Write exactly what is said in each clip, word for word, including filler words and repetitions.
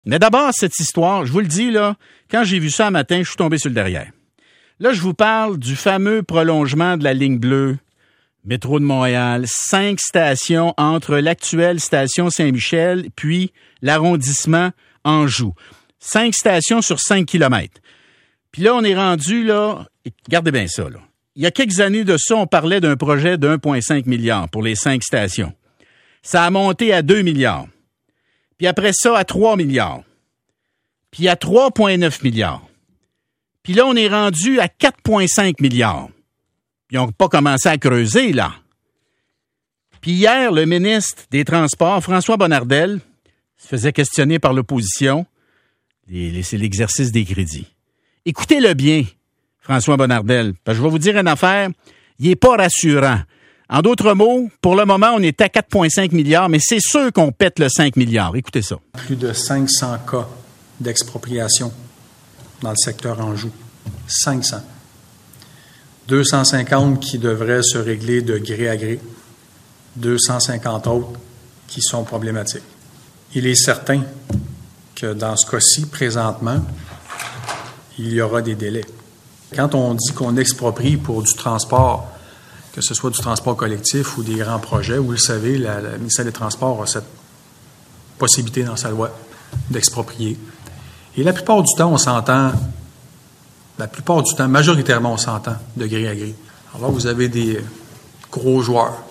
Mais d'abord, cette histoire, je vous le dis, là, quand j'ai vu ça un matin, je suis tombé sur le derrière. Là, je vous parle du fameux prolongement de la ligne bleue, métro de Montréal, cinq stations entre l'actuelle station Saint-Michel puis l'arrondissement Anjou. Cinq stations sur cinq kilomètres. Puis là, on est rendu, là, regardez bien ça, là. Il y a quelques années de ça, on parlait d'un projet de un virgule cinq milliard pour les cinq stations. Ça a monté à deux milliards. Puis après ça, à trois milliards. Puis à trois virgule neuf milliards. Puis là, on est rendu à quatre virgule cinq milliards. Puis ils n'ont pas commencé à creuser, là. Puis hier, le ministre des Transports, François Bonnardel, se faisait questionner par l'opposition. C'est l'exercice des crédits. Écoutez-le bien, François Bonnardel, parce que je vais vous dire une affaire, il n'est pas rassurant. En d'autres mots, pour le moment, on est à quatre virgule cinq milliards, mais c'est sûr qu'on pète le cinq milliards. Écoutez ça. Plus de cinq cents cas d'expropriation dans le secteur Anjou. cinq cents. deux cent cinquante qui devraient se régler de gré à gré. deux cent cinquante autres qui sont problématiques. Il est certain que dans ce cas-ci, présentement, il y aura des délais. Quand on dit qu'on exproprie pour du transport, que ce soit du transport collectif ou des grands projets, vous le savez, la, la ministère des Transports a cette possibilité dans sa loi d'exproprier. Et la plupart du temps, on s'entend, la plupart du temps, majoritairement, on s'entend de gré à gré. Alors là, vous avez des gros joueurs,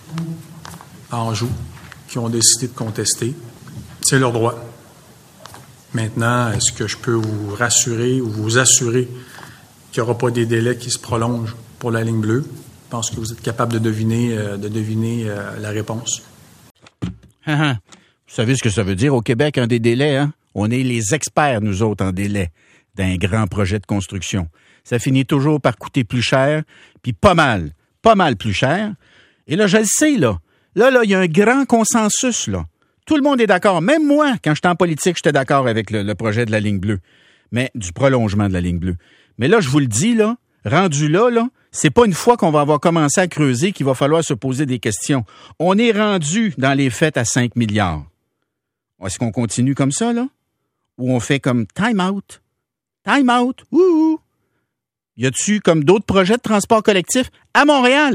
Anjou, qui ont décidé de contester. C'est leur droit. Maintenant, est-ce que je peux vous rassurer ou vous assurer qu'il n'y aura pas des délais qui se prolongent pour la ligne bleue? Je pense que vous êtes capable de deviner, euh, de deviner euh, la réponse. Vous savez ce que ça veut dire au Québec, un des délais, hein? On est les experts, nous autres, en délai d'un grand projet de construction. Ça finit toujours par coûter plus cher, puis pas mal, pas mal plus cher. Et là, je le sais, là. Là, là, il y a un grand consensus, là. Tout le monde est d'accord. Même moi, quand j'étais en politique, j'étais d'accord avec le, le projet de la ligne bleue, mais du prolongement de la ligne bleue. Mais là, je vous le dis, là, rendu là, là, c'est pas une fois qu'on va avoir commencé à creuser qu'il va falloir se poser des questions. On est rendu dans les faits à cinq milliards. Est-ce qu'on continue comme ça, là? Ou on fait comme time out? Time out? Ouh! Y a-tu comme d'autres projets de transport collectif à Montréal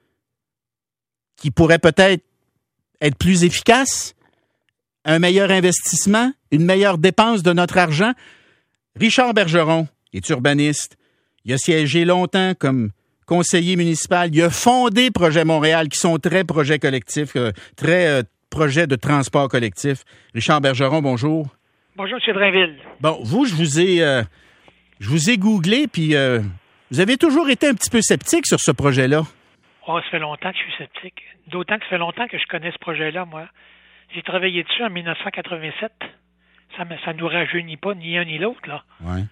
qui pourraient peut-être être plus efficaces? Un meilleur investissement? Une meilleure dépense de notre argent? Richard Bergeron est urbaniste. Il a siégé longtemps comme conseiller municipal. Il a fondé Projet Montréal, qui sont très projets collectifs, euh, très euh, projets de transport collectif. Richard Bergeron, bonjour. Bonjour, M. Drainville. Bon, vous, je vous ai, euh, je vous ai googlé, puis euh, vous avez toujours été un petit peu sceptique sur ce projet-là. Oh, ça fait longtemps que je suis sceptique. D'autant que ça fait longtemps que je connais ce projet-là, moi. J'ai travaillé dessus en dix-neuf cent quatre-vingt-sept. Ça ne nous rajeunit pas ni un ni l'autre, là. Ouais.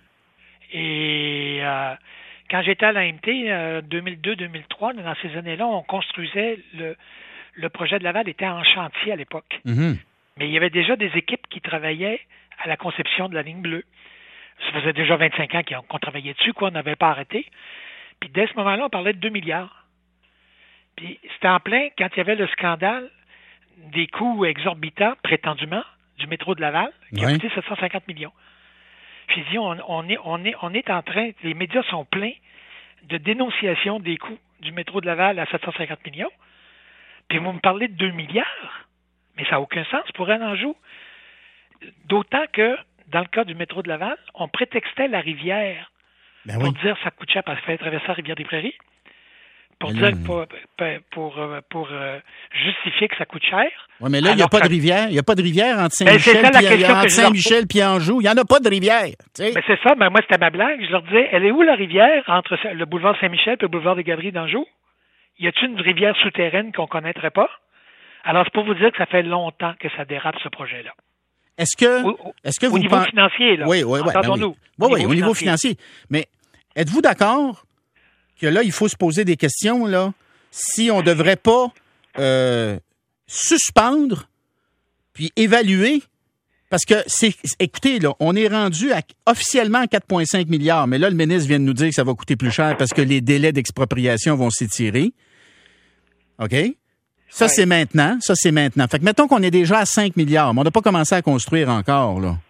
Et euh, quand j'étais à l'A M T, euh, deux mille deux deux mille trois, dans ces années-là, on construisait, le, le projet de Laval était en chantier à l'époque. Mm-hmm. Mais il y avait déjà des équipes qui travaillaient à la conception de la ligne bleue. Ça faisait déjà vingt-cinq ans qu'on travaillait dessus, quoi, on n'avait pas arrêté. Puis dès ce moment-là, on parlait de deux milliards. Puis c'était en plein quand il y avait le scandale des coûts exorbitants, prétendument, du métro de Laval, qui ouais. a coûté sept cent cinquante millions. J'ai dit, on, on, est, on, est, on est en train, les médias sont pleins de dénonciation des coûts du métro de Laval à sept cent cinquante millions. Puis vous me parlez de deux milliards, mais ça n'a aucun sens pour un Anjou. D'autant que, dans le cas du métro de Laval, on prétextait la rivière ben pour oui. dire que ça coûte cher parce qu'il fallait traverser la rivière des Prairies. Pour mais dire là, pour, pour, pour, pour euh, justifier que ça coûte cher. Oui, mais là, il n'y a pas ça... de rivière. Il n'y a pas de rivière entre Ben, Saint-Michel et entre Saint-Michel leur... Anjou. Il n'y en a pas de rivière. Ben, c'est ça. Ben, moi, c'était ma blague. Je leur disais, elle est où la rivière entre le boulevard Saint-Michel et le boulevard des Galeries d'Anjou? Y a-t-il une rivière souterraine qu'on ne connaîtrait pas? Alors, c'est pour vous dire que ça fait longtemps que ça dérape, ce projet-là. Est-ce que, au, est-ce que au vous niveau pen... financier, là. Oui, oui, oui. Entendons-nous. Ben oui, oui, au au niveau financier. financier. Mais êtes-vous d'accord que là, il faut se poser des questions, là, si on ne devrait pas euh, suspendre puis évaluer? Parce que, c'est, écoutez, là, on est rendu à, officiellement à quatre virgule cinq milliards, mais là, le ministre vient de nous dire que ça va coûter plus cher parce que les délais d'expropriation vont s'étirer. OK? Ça, ouais. c'est maintenant. Ça, c'est maintenant. Fait que mettons qu'on est déjà à cinq milliards, mais on n'a pas commencé à construire encore, là.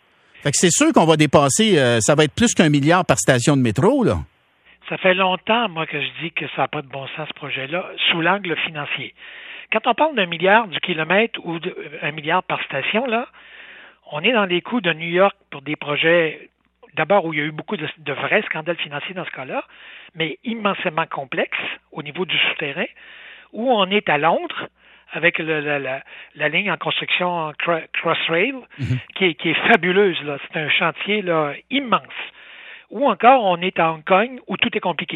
Fait que c'est sûr qu'on va dépasser, euh, ça va être plus qu'un milliard par station de métro, là. Ça fait longtemps, moi, que je dis que ça n'a pas de bon sens, ce projet-là, sous l'angle financier. Quand on parle d'un milliard du kilomètre ou d'un milliard par station, là, on est dans les coûts de New York pour des projets, d'abord où il y a eu beaucoup de, de vrais scandales financiers dans ce cas-là, mais immensément complexes au niveau du souterrain, où on est à Londres, avec le, la, la, la ligne en construction Crossrail, mm-hmm. qui, est, qui est fabuleuse, là. C'est un chantier là, immense. Ou encore, on est à Hong Kong, où tout est compliqué.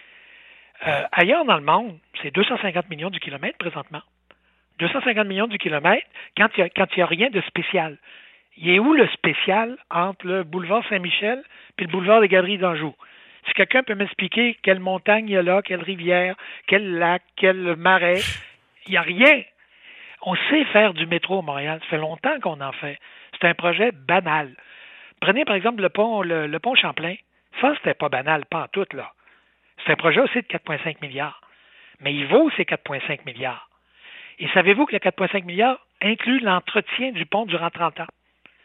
Euh, ailleurs dans le monde, c'est deux cent cinquante millions du kilomètre présentement. deux cent cinquante millions du kilomètre quand il n'y a, a rien de spécial. Il est où le spécial entre le boulevard Saint-Michel et le boulevard des Galeries d'Anjou? Si quelqu'un peut m'expliquer quelle montagne il y a là, quelle rivière, quel lac, quel marais... Il n'y a rien. On sait faire du métro à Montréal. Ça fait longtemps qu'on en fait. C'est un projet banal. Prenez par exemple le pont le, le pont Champlain. Ça, c'était pas banal, pas en tout, là. C'est un projet aussi de quatre virgule cinq milliards. Mais il vaut ces quatre virgule cinq milliards. Et savez-vous que le quatre virgule cinq milliards inclut l'entretien du pont durant trente ans?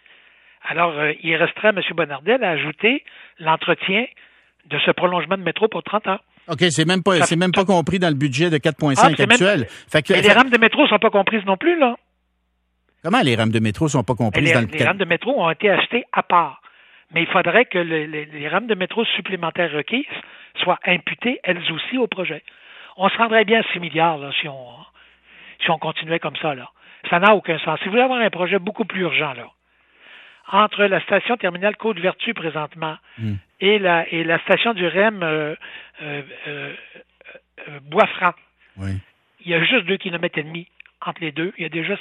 Alors, euh, il resterait à M. Bonnardel à ajouter l'entretien de ce prolongement de métro pour trente ans. OK, c'est même pas, c'est même pas compris dans le budget de quatre virgule cinq ah, actuel. Même... Fait que, mais les rames de métro sont pas comprises non plus, là. Comment les rames de métro sont pas comprises les, dans le... Les rames de métro ont été achetées à part. Mais il faudrait que le, les, les rames de métro supplémentaires requises soient imputées, elles aussi, au projet. On se rendrait bien à six milliards, là, si on, si on continuait comme ça, là. Ça n'a aucun sens. Si vous voulez avoir un projet beaucoup plus urgent, là, entre la station terminale Côte-Vertu présentement mm. et, la, et la station du R E M euh, euh, euh, euh, Bois-Franc, oui. il y a juste deux kilomètres et demi entre les deux. Il y a déjà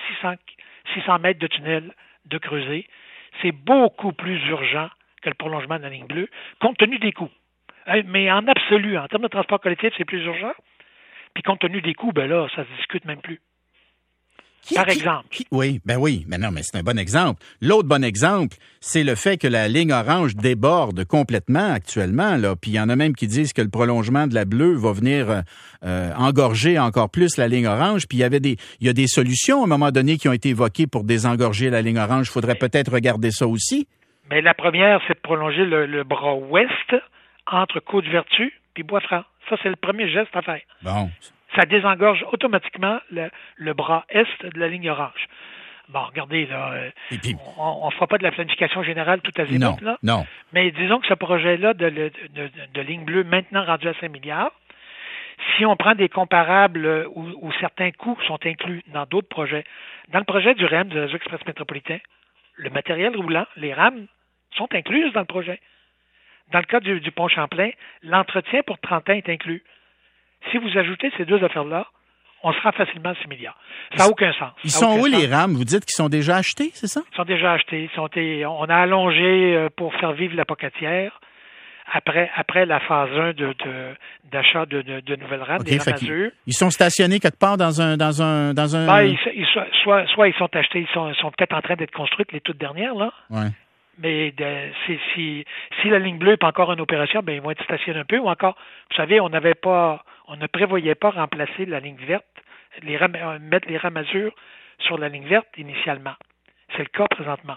six cents mètres de tunnel de creusé. C'est beaucoup plus urgent que le prolongement de la ligne bleue, compte tenu des coûts. Mais en absolu, en termes de transport collectif, c'est plus urgent. Puis compte tenu des coûts, ben là, ça se discute même plus. Qui, Par qui, exemple. Qui, oui, ben oui, mais non, mais c'est un bon exemple. L'autre bon exemple, c'est le fait que la ligne orange déborde complètement actuellement, là. Puis il y en a même qui disent que le prolongement de la bleue va venir euh, engorger encore plus la ligne orange. Puis il y avait des, il y a des solutions à un moment donné qui ont été évoquées pour désengorger la ligne orange. Il faudrait peut-être regarder ça aussi. Mais la première, c'est de prolonger le, le bras ouest entre Côte-Vertu et Bois-Franc. Ça, c'est le premier geste à faire. Bon. Ça désengorge automatiquement le, le bras est de la ligne orange. Bon, regardez, là, puis, on ne fera pas de la planification générale tout à non, là. Non. Mais disons que ce projet-là de, de, de, de ligne bleue, maintenant rendu à cinq milliards, si on prend des comparables où, où certains coûts sont inclus dans d'autres projets, dans le projet du R E M, du réseau express métropolitain, le matériel roulant, les rames, sont incluses dans le projet. Dans le cas du, du pont Champlain, l'entretien pour trente ans est inclus. Si vous ajoutez ces deux affaires-là, on sera facilement à six milliards. Ça n'a aucun sens. Ils sont où les rames? Vous dites qu'ils sont déjà achetés, c'est ça? Ils sont déjà achetés. Ils sont, on a allongé pour faire vivre la pocatière après, après la phase un de, de, d'achat de, de, de nouvelles rames, okay, des rames Azur. Ils sont stationnés quelque part dans un... Dans un, dans un... Ben, ils, ils, soit, soit ils sont achetés, ils sont, ils sont peut-être en train d'être construites, les toutes dernières, là. Ouais. Mais de, si, si, si la ligne bleue n'est pas encore en opération, ben ils vont être stationnés un peu. Ou encore, vous savez, on n'avait pas, on ne prévoyait pas remplacer la ligne verte, les rames, mettre les rames Azur sur la ligne verte initialement. C'est le cas présentement.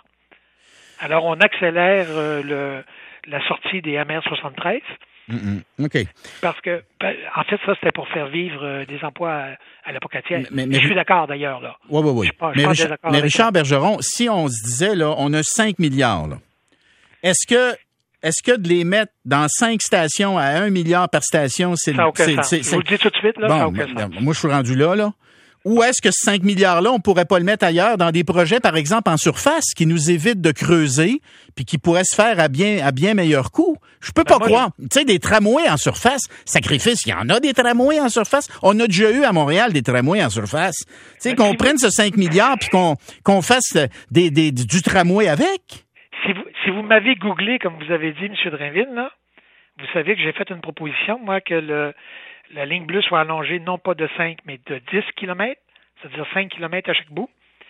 Alors, on accélère euh, le, la sortie des M R soixante-treize. Mm-hmm. OK. Parce que, ben, en fait, ça, c'était pour faire vivre euh, des emplois à, à la Pocatière. Mais, mais, je suis d'accord, d'ailleurs, là. Oui, oui, oui. Je, je mais Richard, mais Richard Bergeron, si on se disait, là, on a cinq milliards, là, est-ce que, est-ce que de les mettre dans cinq stations à un milliard par station, c'est... Ça n'a aucun sens. C'est, je vous le dis tout de suite, là, bon, ça n'a aucun mais, sens. Moi, je suis rendu là, là. Ou est-ce que ce cinq milliards-là, on pourrait pas le mettre ailleurs dans des projets, par exemple, en surface, qui nous évitent de creuser, puis qui pourraient se faire à bien, à bien meilleur coût? Je peux ben pas croire. Je... Tu sais, des tramways en surface, sacrifice, il y en a des tramways en surface. On a déjà eu à Montréal des tramways en surface. Tu sais, ben, qu'on si prenne vous... ce cinq milliards puis qu'on, qu'on fasse des, des, du tramway avec. Si vous, si vous m'avez googlé, comme vous avez dit, M. Drainville, là, vous savez que j'ai fait une proposition, moi, que le, la ligne bleue soit allongée non pas de cinq, mais de dix kilomètres, c'est-à-dire cinq kilomètres à chaque bout,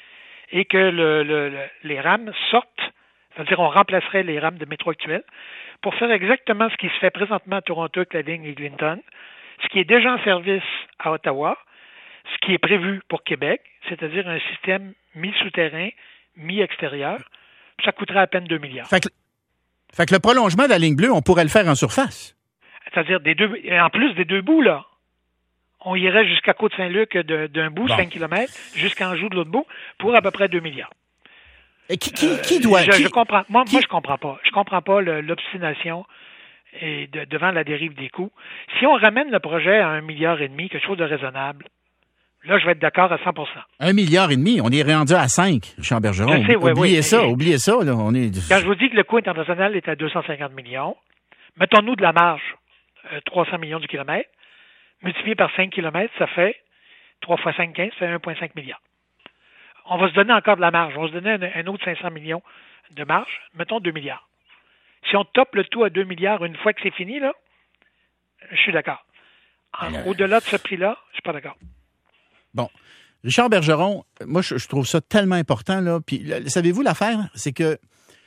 et que le, le, le, les rames sortent, c'est-à-dire on remplacerait les rames de métro actuelles, pour faire exactement ce qui se fait présentement à Toronto avec la ligne Eglinton, ce qui est déjà en service à Ottawa, ce qui est prévu pour Québec, c'est-à-dire un système mi-souterrain, mi-extérieur, ça coûterait à peine deux milliards. Fait que, fait que le prolongement de la ligne bleue, on pourrait le faire en surface. C'est-à-dire, des deux, en plus des deux bouts, là. On irait jusqu'à Côte-Saint-Luc de, d'un bout, bon. cinq kilomètres, jusqu'à Anjou de l'autre bout, pour à peu près deux milliards. Et qui, qui, qui doit... Euh, je, qui, je comprends. Moi, qui... moi, je comprends pas. Je comprends pas le, l'obstination et de, devant la dérive des coûts. Si on ramène le projet à un milliard et demi, quelque chose de raisonnable, là, je vais être d'accord à cent pour cent. Un milliard et demi? On est rendu à cinq, Richard Bergeron. Je sais, oui, oubliez oui, ça, mais, oubliez ça. Là, on est... Quand je vous dis que le coût international est à deux cent cinquante millions, mettons-nous de la marge, euh, trois cents millions du kilomètre, multiplié par cinq kilomètres, ça fait trois fois cinq, quinze, ça fait un virgule cinq milliard. On va se donner encore de la marge. On va se donner un, un autre cinq cents millions de marge. Mettons deux milliards. Si on top le tout à deux milliards une fois que c'est fini, là, je suis d'accord. En, au-delà de ce prix-là, je suis pas d'accord. Bon. Richard Bergeron, moi, je, je trouve ça tellement important, là. Puis, là, savez-vous l'affaire? C'est que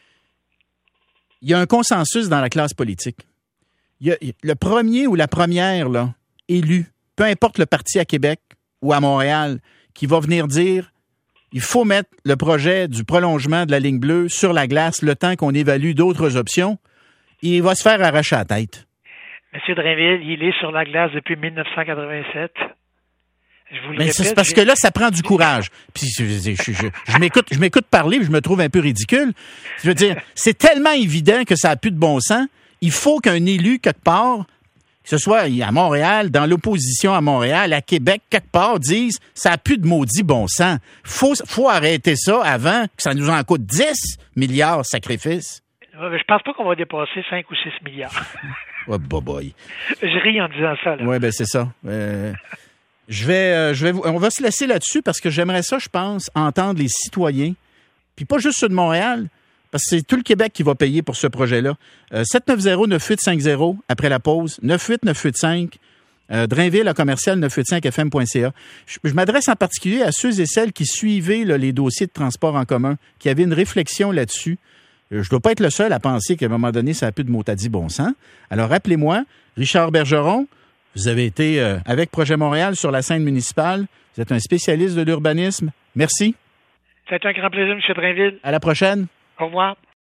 il y a un consensus dans la classe politique. Il y a, le premier ou la première, là, élu, peu importe le parti à Québec ou à Montréal, qui va venir dire il faut mettre le projet du prolongement de la ligne bleue sur la glace le temps qu'on évalue d'autres options, il va se faire arracher la tête. Monsieur Drainville, il est sur la glace depuis dix-neuf cent quatre-vingt-sept. Je vous le Mais répète, c'est parce j'ai... que là, ça prend du courage. Puis je, je, je, je, je m'écoute, je m'écoute parler, je me trouve un peu ridicule. Je veux dire, c'est tellement évident que ça n'a plus de bon sens. Il faut qu'un élu, quelque part, que ce soit à Montréal, dans l'opposition à Montréal, à Québec, quelque part, disent ça n'a plus de maudit bon sens. Faut, faut arrêter ça avant que ça nous en coûte dix milliards sacrifices. Je pense pas qu'on va dépasser cinq ou six milliards. Oh, boy. Je ris en disant ça, là. Oui, ben c'est ça. Euh, je vais, euh, je vais, on va se laisser là-dessus parce que j'aimerais ça, je pense, entendre les citoyens, puis pas juste ceux de Montréal, parce que c'est tout le Québec qui va payer pour ce projet-là. Euh, sept neuf zéro neuf huit cinq zéro après la pause, neuf huit neuf huit cinq, euh, Drainville à commercial neuf huit cinq f m point c a. Je, je m'adresse en particulier à ceux et celles qui suivaient là, les dossiers de transport en commun, qui avaient une réflexion là-dessus. Euh, je dois pas être le seul à penser qu'à un moment donné, ça n'a plus de mot-à-dit bon sens. Alors, rappelez-moi, Richard Bergeron, vous avez été euh, avec Projet Montréal sur la scène municipale. Vous êtes un spécialiste de l'urbanisme. Merci. C'est un grand plaisir, M. Drainville. À la prochaine. Au revoir.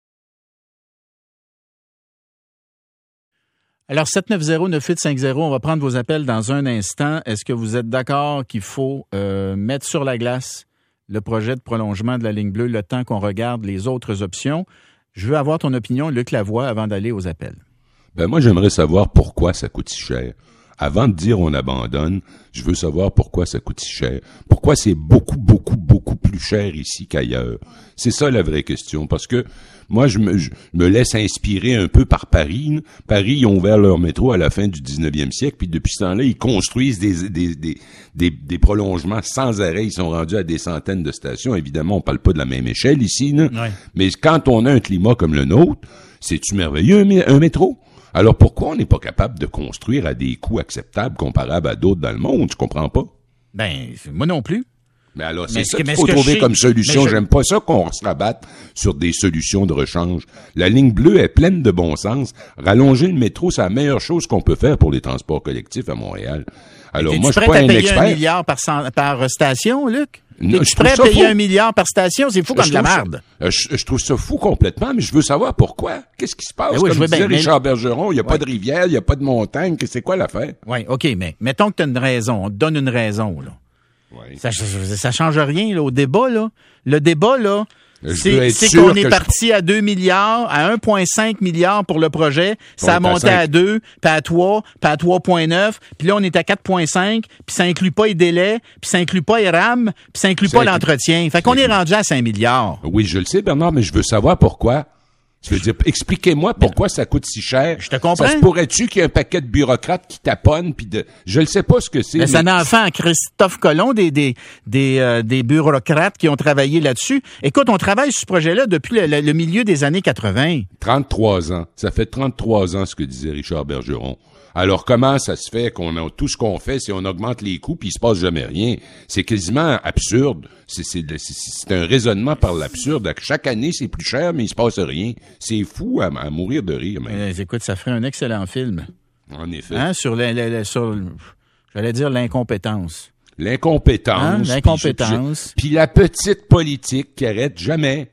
Alors, sept neuf zéro neuf huit cinq zéro, on va prendre vos appels dans un instant. Est-ce que vous êtes d'accord qu'il faut euh, mettre sur la glace le projet de prolongement de la ligne bleue le temps qu'on regarde les autres options? Je veux avoir ton opinion, Luc Lavoie, avant d'aller aux appels. Ben moi, j'aimerais savoir pourquoi ça coûte si cher. Avant de dire on abandonne, je veux savoir pourquoi ça coûte si cher. Pourquoi c'est beaucoup, beaucoup, beaucoup plus cher ici qu'ailleurs. C'est ça la vraie question. Parce que moi, je me, je me laisse inspirer un peu par Paris. Paris, ils ont ouvert leur métro à la fin du dix-neuvième siècle, puis depuis ce temps-là, ils construisent des, des, des, des, des prolongements sans arrêt. Ils sont rendus à des centaines de stations. Évidemment, on parle pas de la même échelle ici, là. Ouais. Mais quand on a un climat comme le nôtre, c'est-tu merveilleux, un, un métro? Alors, pourquoi on n'est pas capable de construire à des coûts acceptables comparables à d'autres dans le monde? Je comprends pas. Ben, moi non plus. Mais alors, c'est mais ça que, qu'il faut trouver comme solution. je... J'aime pas ça qu'on se rabatte sur des solutions de rechange. La ligne bleue est pleine de bon sens. Rallonger le métro, c'est la meilleure chose qu'on peut faire pour les transports collectifs à Montréal. Alors, moi, je suis pas un expert. Es-tu prêt à payer un milliard par, par station, Luc? Non, Es-tu prêt à payer fou. un milliard par station? C'est fou comme de la merde. Ça, je, je trouve ça fou complètement, mais je veux savoir pourquoi. Qu'est-ce qui se passe? Oui, comme je disait bien, Richard mais... Bergeron, il n'y a ouais. pas de rivière, il n'y a pas de montagne. C'est quoi l'affaire? Oui, OK, mais mettons que tu as une raison. On te donne une raison, là. Ouais. Ça, ça, ça change rien, là, au débat, là. Le débat, là, c'est, c'est qu'on est parti je... à deux milliards, à un virgule cinq milliard pour le projet. Ça bon, a monté à, à deux, puis à trois, puis à trois virgule neuf, puis là, on est à quatre virgule cinq, puis ça inclut pas les délais, puis ça inclut pas les rames, puis ça inclut ça pas inclut... l'entretien. Fait qu'on est rendu à cinq milliards. Oui, je le sais, Bernard, mais je veux savoir pourquoi. Je veux dire, expliquez-moi pourquoi ça coûte si cher. Je te comprends. Ça se pourrait-tu qu'il y ait un paquet de bureaucrates qui taponnent puis de, je ne sais pas ce que c'est. Mais, mais... ça n'en fait en Christophe Colomb des des des, euh, des bureaucrates qui ont travaillé là-dessus. Écoute, on travaille sur ce projet-là depuis le, le, le milieu des années quatre-vingt. trente-trois ans. Ça fait trente-trois ans ce que disait Richard Bergeron. Alors, comment ça se fait qu'on a tout ce qu'on fait, si on augmente les coûts puis il se passe jamais rien? C'est quasiment absurde. C'est, c'est, c'est, c'est un raisonnement par l'absurde. Chaque année, c'est plus cher, mais il se passe rien. C'est fou à, à mourir de rire. Euh, écoute, ça ferait un excellent film. En effet. Hein, sur, le, le, le, sur j'allais dire l'incompétence. L'incompétence. Hein? L'incompétence. Puis, puis la petite politique qui arrête jamais.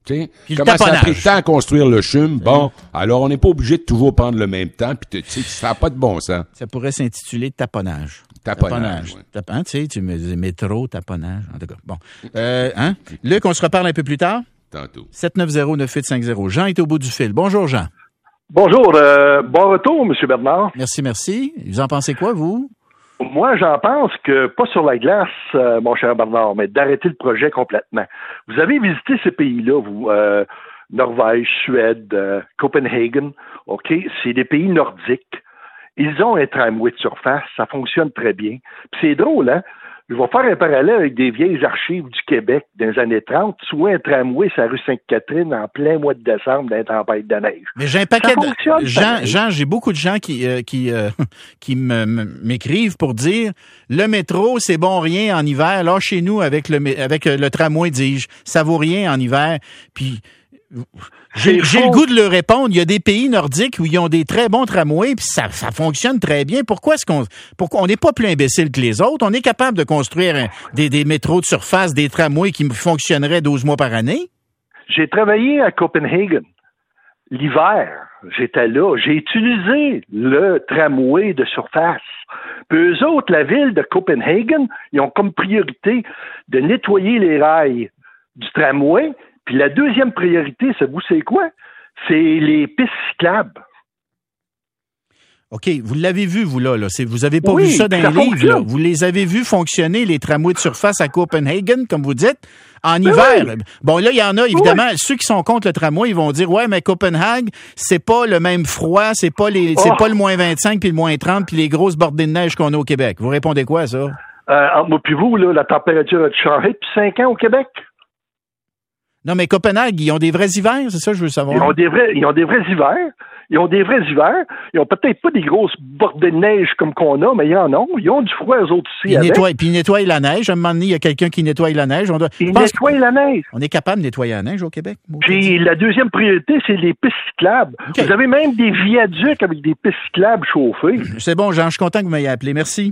sais, Puis le comment ça a taponnage. pris le temps à construire le C H U M? Bon, alors on n'est pas obligé de toujours prendre le même temps, puis tu sais, ça n'a pas de bon sens. Ça pourrait s'intituler taponnage. Taponnage. Ouais. Tap- hein, tu sais, tu me dis métro, taponnage. En tout cas, bon. Euh, hein? Luc, on se reparle un peu plus tard. Tantôt. sept neuf zéro neuf huit cinq zéro. Jean est au bout du fil. Bonjour, Jean. Bonjour, euh, bon retour, M. Bernard. Merci, merci. Vous en pensez quoi, vous? Moi, j'en pense que, pas sur la glace, euh, mon cher Bernard, mais d'arrêter le projet complètement. Vous avez visité ces pays-là, vous, euh, Norvège, Suède, euh, Copenhague, OK? C'est des pays nordiques. Ils ont un tramway de surface, ça fonctionne très bien. Puis c'est drôle, hein? Je vais faire un parallèle avec des vieilles archives du Québec dans les années trente. Tu vois un tramway sur la rue Sainte-Catherine en plein mois de décembre dans une tempête de neige. Mais j'ai un paquet Ça de fonctionne, Jean, pareil. Jean, j'ai beaucoup de gens qui euh, qui euh, qui me- me- m'écrivent pour dire le métro c'est bon rien en hiver. Là chez nous avec le mé- avec euh, le tramway dis-je, ça vaut rien en hiver. Puis j'ai, C'est j'ai le faux. goût de leur répondre. Il y a des pays nordiques où ils ont des très bons tramways, puis ça, ça fonctionne très bien. Pourquoi est-ce qu'on, pourquoi on n'est pas plus imbécile que les autres? On est capable de construire un- des, des métros de surface, des tramways qui fonctionneraient douze mois par année. J'ai travaillé à Copenhague. L'hiver, j'étais là. J'ai utilisé le tramway de surface. Puis eux autres, la ville de Copenhague, ils ont comme priorité de nettoyer les rails du tramway. Puis la deuxième priorité, c'est vous savez quoi? C'est les pistes cyclables. OK, vous l'avez vu, vous, là. là. C'est, vous avez pas Oui, vu ça dans ça les livres, là. fonctionne. Vous les avez vus fonctionner, les tramways de surface à Copenhague, comme vous dites, en Ben hiver. oui. Bon, là, il y en a, évidemment, ceux qui sont contre le tramway, ils vont dire, ouais, mais Copenhague, c'est pas le même froid, c'est pas les, c'est Oh. pas le moins vingt-cinq puis le moins trente puis les grosses bordées de neige qu'on a au Québec. Vous répondez quoi à ça? Euh, entre moi puis vous, là, la température a changé depuis cinq ans au Québec. Non, mais Copenhague, ils ont des vrais hivers, c'est ça que je veux savoir. Ils ont des vrais, ils ont des vrais hivers. Ils ont des vrais hivers. Ils ont peut-être pas des grosses bordées de neige comme qu'on a, mais ils en ont. Ils ont du froid, eux autres aussi. Ils avec. nettoient, puis ils nettoient la neige. À un moment donné, il y a quelqu'un qui nettoie la neige. On doit, je Ils pense nettoient la neige. qu'on est capable de nettoyer la neige au Québec. moi, je dis. Puis la deuxième priorité, c'est les pistes cyclables. OK. Vous avez même des viaducs avec des pistes cyclables chauffées. C'est bon, Jean, je suis content que vous m'ayez appelé. Merci.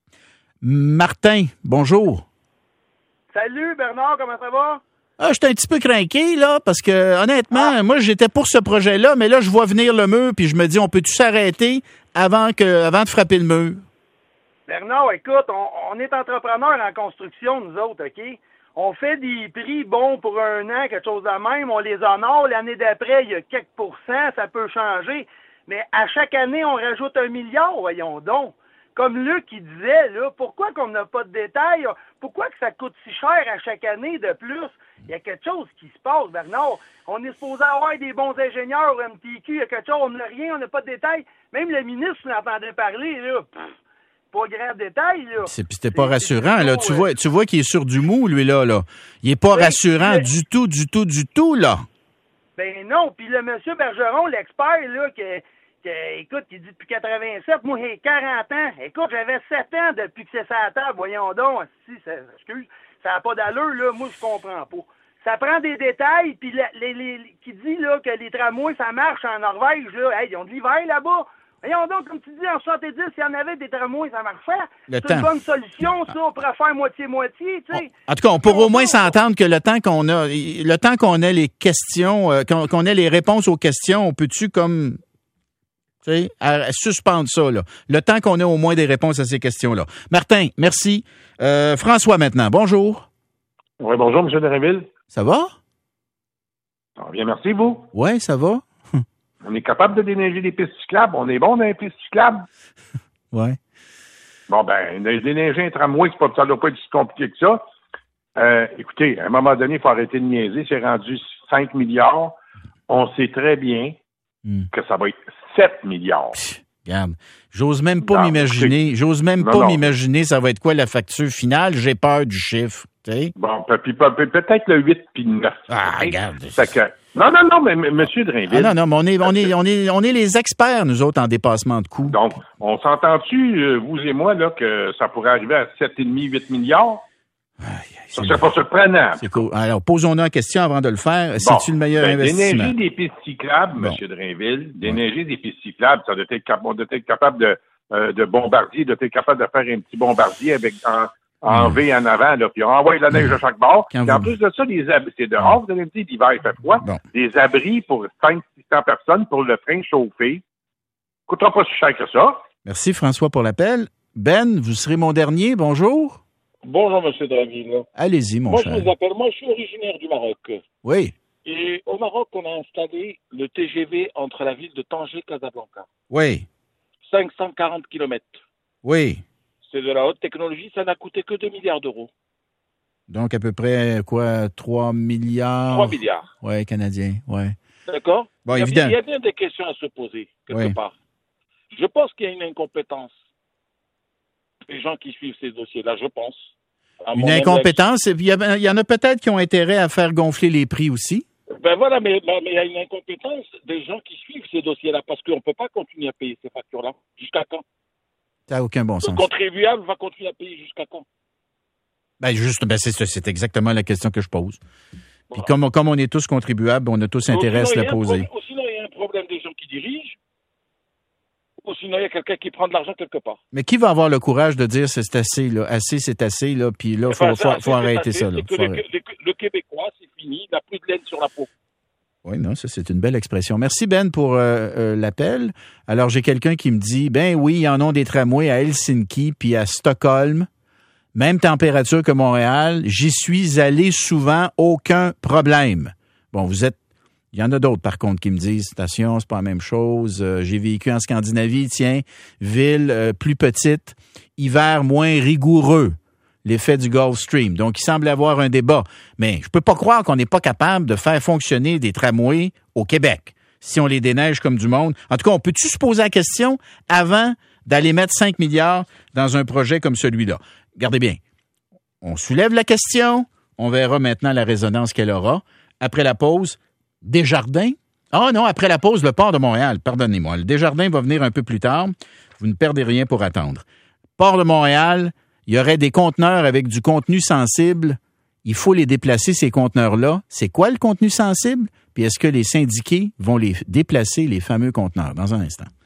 Martin, bonjour. Salut Bernard, comment ça va? Ah, j'étais un petit peu craqué, là, parce que, honnêtement, moi, j'étais pour ce projet-là, mais là, je vois venir le mur, puis je me dis, on peut-tu s'arrêter avant que, avant de frapper le mur? Bernard, écoute, on, on est entrepreneurs en construction, nous autres, OK? On fait des prix bons pour un an, quelque chose de même, on les honore. L'année d'après, il y a quelques pourcents, ça peut changer. Mais à chaque année, on rajoute un milliard, voyons donc. Comme Luc qui disait, là, pourquoi qu'on n'a pas de détails? Pourquoi que ça coûte si cher à chaque année de plus? Il y a quelque chose qui se passe, Bernard. On est supposé avoir des bons ingénieurs au M T Q, il y a quelque chose, on n'a rien, on n'a pas de détails. Même le ministre l'entendait parler, là. Pff, pas grand détail, là. C'est, puis c'était pas C'est- rassurant, c'est là. plutôt, Tu euh, vois, tu vois qu'il est sur du mou, lui, là, là. Il est pas Oui, rassurant mais- du tout, du tout, du tout, là. Ben non, puis le monsieur Bergeron, l'expert, là, que, que, écoute, qui dit depuis quatre-vingt-sept, moi, j'ai quarante ans. Écoute, j'avais sept ans depuis que c'est ça à la table, voyons donc. Si, ça, excuse, ça n'a pas d'allure, là, moi, je comprends pas. Ça prend des détails, puis la- les, les, les- qui dit, là, que les tramways, ça marche en Norvège, là, hey, ils ont de l'hiver là-bas. Voyons donc, comme tu dis, en soixante-dix, s'il y en avait des tramways, ça marchait. Le C'est temps. une bonne solution, ça, on pourrait faire moitié-moitié, tu sais. En tout cas, on pourrait au moins s'entendre que le temps qu'on a, le temps qu'on ait les questions, euh, qu'on, qu'on ait les réponses aux questions, on peut-tu comme, tu sais, à- à suspendre ça, là. Le temps qu'on ait au moins des réponses à ces questions-là. Martin, merci. Euh, François maintenant. Bonjour. Oui, bonjour, M. Drainville. Ça va? Ça va bien, merci, vous. Ouais, ça va? On est capable de déneiger des pistes cyclables. On est bon dans les pistes cyclables. Ouais. Bon, ben, déneiger un tramway, c'est pas, ça doit pas être si compliqué que ça. Euh, écoutez, à un moment donné, il faut arrêter de niaiser. C'est rendu cinq milliards. On sait très bien Hmm. que ça va être sept milliards. Regarde, j'ose même pas Non, m'imaginer, j'ose même Non, pas non. m'imaginer ça va être quoi la facture finale. J'ai peur du chiffre, tu sais. Bon, puis, puis, puis peut-être le huit puis le neuf. Ah, regarde. Fait que- non, non, non, mais M. Drainville. Ah non, non, mais on est, on est, on est, on est les experts, nous autres, en dépassement de coûts. Donc, on s'entend-tu, euh, vous et moi, là, que ça pourrait arriver à sept virgule cinq, huit milliards? Ça serait pas surprenant. C'est cool. Alors, posons-nous la question avant de le faire. Bon, C'est-tu le meilleur ben, investissement? Déneiger des pistes cyclables, Bon. M. Drainville, déneiger des pistes cyclables, ça doit être, cap- on doit être capable de, euh, de bombardier, doit être capable de faire un petit bombardier avec en, en Mmh. V en avant, là, puis on envoie de la neige à chaque bord. Quand Puis en vous- plus de ça, des abris, c'est dehors, vous allez me dire, l'hiver, il fait froid. Bon. Des abris pour cinq six cents personnes pour le train chauffé. Coûtera pas si cher que ça. Merci François pour l'appel. Ben, vous serez mon dernier. Bonjour. Bonjour, M. Draville. Allez-y, mon Moi, cher. je vous appelle. Moi, je suis originaire du Maroc. Oui, Et au Maroc, on a installé le T G V entre la ville de Tanger et Casablanca. oui, cinq cent quarante kilomètres. oui. C'est de la haute technologie. Ça n'a coûté que deux milliards d'euros. Donc, à peu près, quoi, trois milliards? trois milliards. Oui, canadiens, oui. D'accord? Bon, il, y a, évidemment. il y a bien des questions à se poser, quelque Oui. part. Je pense qu'il y a une incompétence des gens qui suivent ces dossiers-là, je pense. À mon Une humble incompétence. Il y, a- il y en a peut-être qui ont intérêt à faire gonfler les prix aussi. avis. Ben voilà, mais mais- mais il y a une incompétence des gens qui suivent ces dossiers-là, parce qu'on ne peut pas continuer à payer ces factures-là. Jusqu'à quand? Ça n'a aucun bon Le sens. contribuable va continuer à payer jusqu'à quand? Ben, juste, ben, c'est, c'est exactement la question que je pose. Puis Voilà. comme, comme on est tous contribuables, on a tous intérêt à se Sinon, il y la a un poser. problème- ou sinon, il y a un problème des gens qui dirigent, ou sinon, il y a quelqu'un qui prend de l'argent quelque part. Mais qui va avoir le courage de dire c'est assez, là, assez, c'est assez, là, puis là, faut, Enfin, faut, ça, faut c'est arrêter assez, ça, là. c'est que Faut le, arrêter. le- le Québécois, c'est fini, il n'a plus de laine sur la peau. Oui, non, ça, c'est une belle expression. Merci, Ben, pour euh, euh, l'appel. Alors, j'ai quelqu'un qui me dit, ben oui, il y en a des tramways à Helsinki puis à Stockholm. Même température que Montréal. J'y suis allé souvent, aucun problème. Bon, vous êtes... Il y en a d'autres, par contre, qui me disent, station, c'est pas la même chose. Euh, j'ai vécu en Scandinavie, tiens, ville euh, plus petite, hiver moins rigoureux. L'effet du Gulf Stream. Donc, il semble y avoir un débat. Mais je peux pas croire qu'on n'est pas capable de faire fonctionner des tramways au Québec si on les déneige comme du monde. En tout cas, on peut-tu se poser la question avant d'aller mettre cinq milliards dans un projet comme celui-là? Regardez bien. On soulève la question. On verra maintenant la résonance qu'elle aura. Après la pause, Desjardins. Ah non, après la pause, le port de Montréal. Pardonnez-moi. Le Desjardins va venir un peu plus tard. Vous ne perdez rien pour attendre. Port de Montréal, il y aurait des conteneurs avec du contenu sensible. Il faut les déplacer, ces conteneurs-là. C'est quoi le contenu sensible? Puis est-ce que les syndiqués vont les déplacer, les fameux conteneurs? Dans un instant.